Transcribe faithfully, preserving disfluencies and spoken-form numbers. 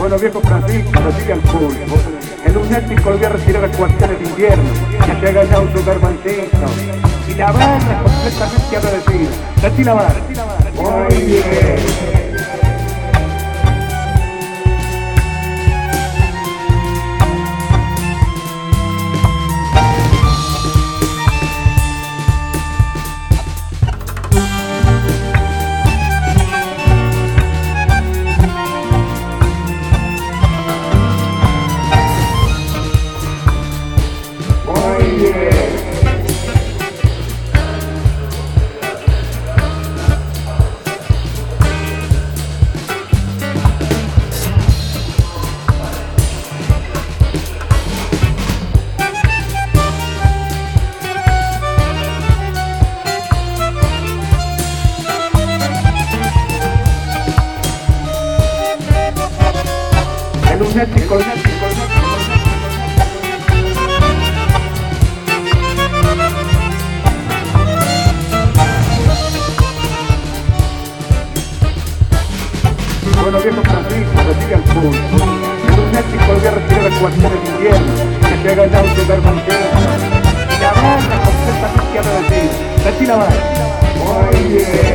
Bueno, viejo Francisco, recibe al público. El lunático voy a retirar a cuarteles de invierno, que se ha ganado su garbancito. Y la barra completamente agradecida. Retí la barra. Muy bien. Lunático, lunático, bueno, viejo Francisco, recibe al público. El lunático voy a retirar a cuarteles de invierno, que se ha ganado su garbancito. Y la barra completamente agradecida. Retí la barra. Muy bien.